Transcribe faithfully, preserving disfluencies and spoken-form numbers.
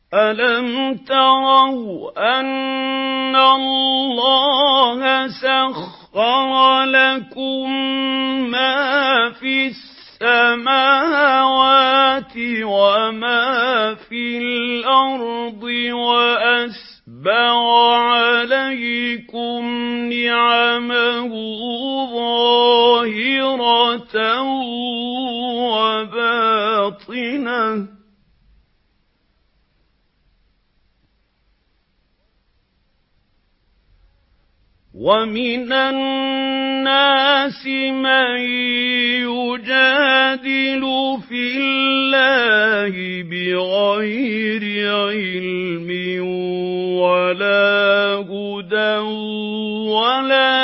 أَلَمْ تَرَوْا أَنَّ اللَّهَ سَخَّرَ لَكُم مَّا فِي السَّمَاوَاتِ وَمَا فِي الْأَرْضِ وَأَسْبَغَ عَلَيْكُمْ نِعَمَهُ ظَاهِرَةً وَبَاطِنَةً ۗ وَمِنَ النَّاسِ مَن يُجَادِلُ فِي اللَّهِ بِغَيْرِ عِلْمٍ وَلَا هُدًى وَلَا